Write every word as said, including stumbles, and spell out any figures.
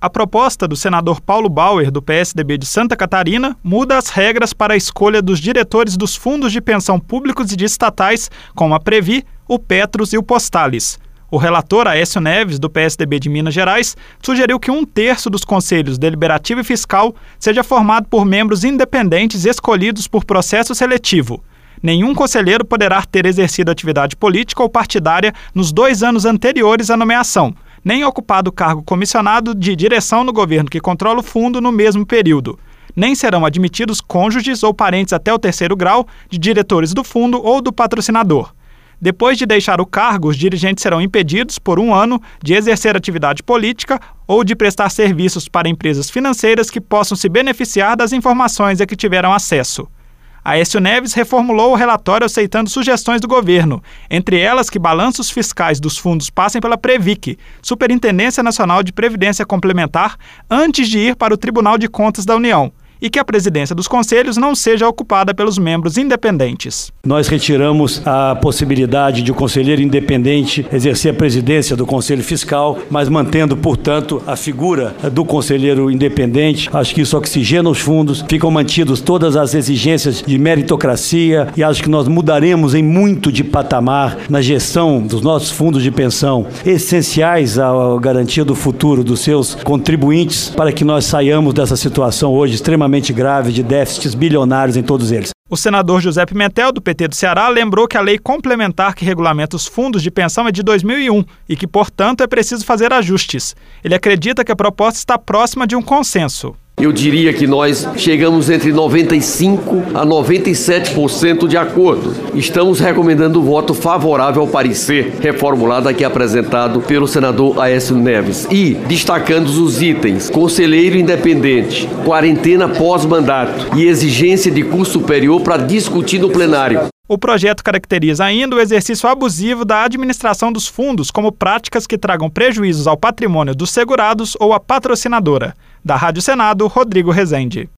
A proposta do senador Paulo Bauer, do P S D B de Santa Catarina, muda as regras para a escolha dos diretores dos fundos de pensão públicos e de estatais, como a Previ, o Petros e o Postales. O relator Aécio Neves, do P S D B de Minas Gerais, sugeriu que um terço dos conselhos deliberativo e fiscal seja formado por membros independentes escolhidos por processo seletivo. Nenhum conselheiro poderá ter exercido atividade política ou partidária nos dois anos anteriores à nomeação, nem ocupado cargo comissionado de direção no governo que controla o fundo no mesmo período. Nem serão admitidos cônjuges ou parentes até o terceiro grau de diretores do fundo ou do patrocinador. Depois de deixar o cargo, os dirigentes serão impedidos, por um ano, de exercer atividade política ou de prestar serviços para empresas financeiras que possam se beneficiar das informações a que tiveram acesso. Aécio Neves reformulou o relatório aceitando sugestões do governo, entre elas que balanços fiscais dos fundos passem pela Previc, Superintendência Nacional de Previdência Complementar, antes de ir para o Tribunal de Contas da União, e que a presidência dos conselhos não seja ocupada pelos membros independentes. Nós retiramos a possibilidade de o conselheiro independente exercer a presidência do Conselho Fiscal, mas mantendo, portanto, a figura do conselheiro independente. Acho que isso oxigena os fundos, ficam mantidos todas as exigências de meritocracia e acho que nós mudaremos em muito de patamar na gestão dos nossos fundos de pensão, essenciais à garantia do futuro dos seus contribuintes, para que nós saiamos dessa situação hoje extremamente grave de déficits bilionários em todos eles. O senador José Pimentel, do P T do Ceará, lembrou que a lei complementar que regulamenta os fundos de pensão é de dois mil e um e que, portanto, é preciso fazer ajustes. Ele acredita que a proposta está próxima de um consenso. Eu diria que nós chegamos entre noventa e cinco por cento a noventa e sete por cento de acordo. Estamos recomendando o voto favorável ao parecer reformulado aqui apresentado pelo senador Aécio Neves e destacando os itens: conselheiro independente, quarentena pós-mandato e exigência de curso superior para discutir no plenário. O projeto caracteriza ainda o exercício abusivo da administração dos fundos como práticas que tragam prejuízos ao patrimônio dos segurados ou à patrocinadora. Da Rádio Senado, Rodrigo Rezende.